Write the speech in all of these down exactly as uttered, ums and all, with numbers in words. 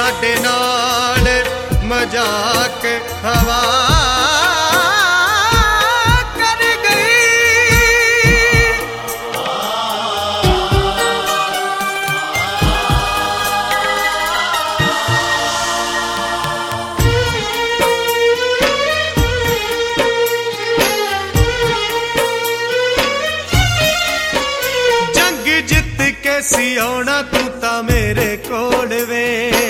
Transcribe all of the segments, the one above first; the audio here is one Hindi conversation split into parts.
साडे नाल मजाक हवा कर गई। जंग जित के सी आउणा तू तां मेरे कोल वे,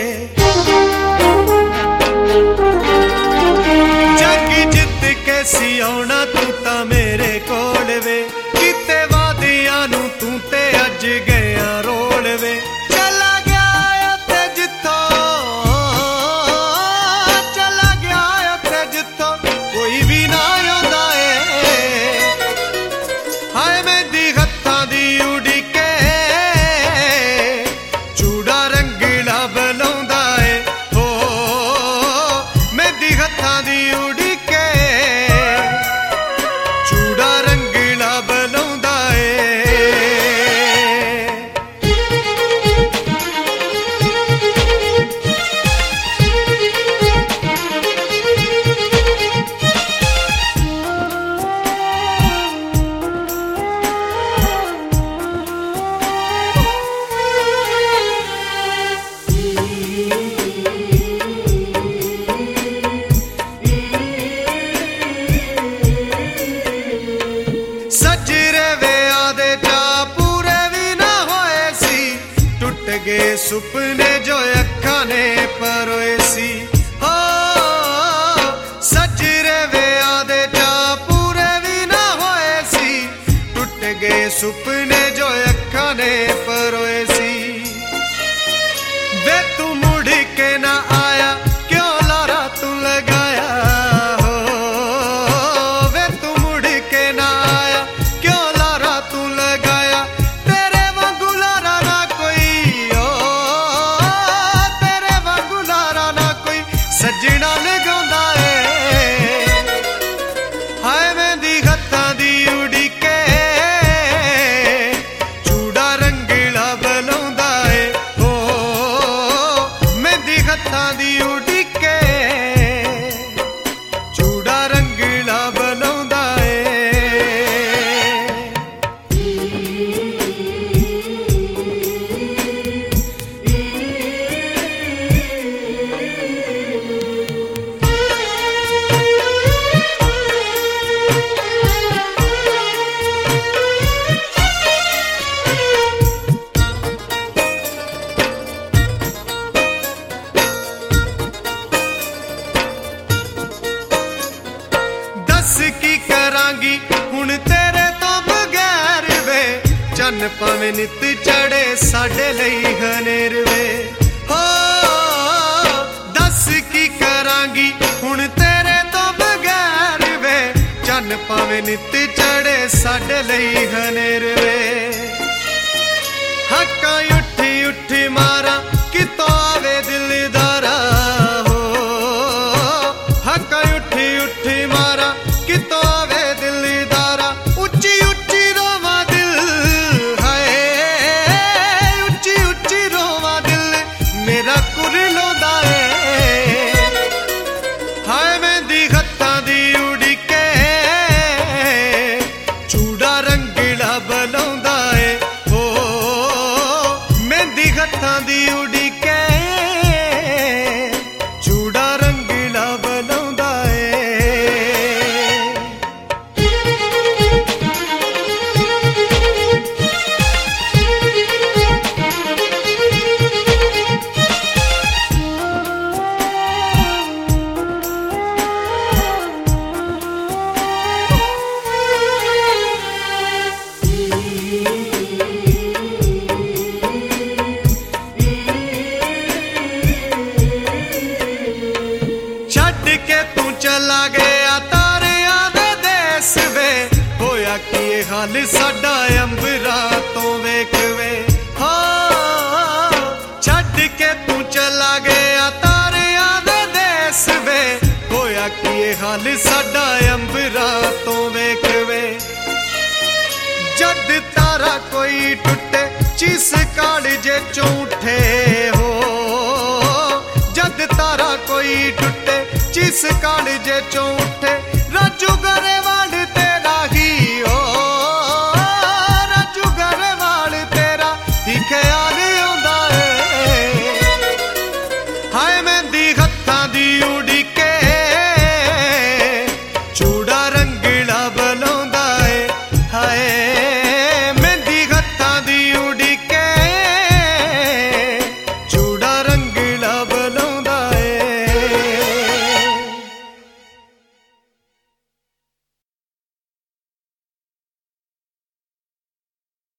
सी आउणा तू तां मेरे कोल वे, किते वादियां नू तू ते अज गया रोल वे। चला गया उत्ते जिथों, चला गया उत्ते जिथों कोई भी ना आउंदा ए। हाय मेहंदी हत्थां दी उड़ीके चूड़ा रंगला बलाउंदा ए, हो मेहंदी हत्थां दी उड़ीके गए सुपने जो अखा ने परोए सी। हो सजरे वे आदे चा पूरे भी ना होए सी, टूट गए सुपने जो अखा ने परोए सी। वे तू मुड़ के ना आया क्यों लारा तू लगाया, हो वे तू मुड़ के ना आया क्यों लारा तू लगाया। तेरे वांगू लारा ना कोई, सजना लगांदा ए। हाय मेहंदी हत्थां दी उड़ीके चूड़ा रंगला बलाउंदा ए, हो मेहंदी हत्थां दी उड़ीके चूड़ा रंगला बलाउंदा ए। की करांगी हुण तेरे तो बगैर वे, चन्न पावे नित चढ़े साडे लई हनेर वे। हो दस की करांगी हुण तेरे तो बगैर वे, चन्न पावे नित चढ़े साडे लई हनेर वे। हक्कां उठी उठी मारा कितों आवे दिलदारा, हो हक्कां उठी उठी मारा कितों आवे दिलदारा। उच्ची उच्ची रोवा दिल, हाय उच्ची उच्ची रोवा दिल मेरा कुरलोंदा ए। हाय मेहंदी हत्थां दी उड़ीके चूड़ा रंगला बलाउंदा ए, हो मेहंदी हत्थां दी उड़ीके चूड़ा रंगला बलाउंदा ए। चला गया तारियां दे देस वे, होया कि हाल साडा अंबरा तो वेख वे। हाँ छड्ड के तू चला गया तारियां दे देस वे, होया कि हाल साडा अंबरा तो वेख वे। जद तारा कोई टुटे चीस काल जे चौंठे, हो जद तारा कोई टुटे, जिस कालजे चों उठे राजू गरेवाल